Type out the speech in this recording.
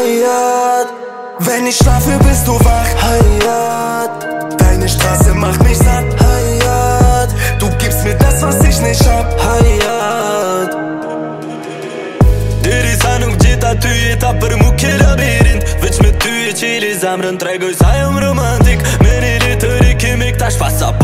Hayat. Wenn ich schlafe, bist du wach, Hayat. Deine Straße macht mich satt, Hayat. Du gibst mir das, was ich nicht hab, Hayat. तेरी सानुक जीता तू ये तापर मुख्य labyrinth Veç me ty e qili zemrën Tregoj sa jom romantik Me një rritërik i mik tash pas sa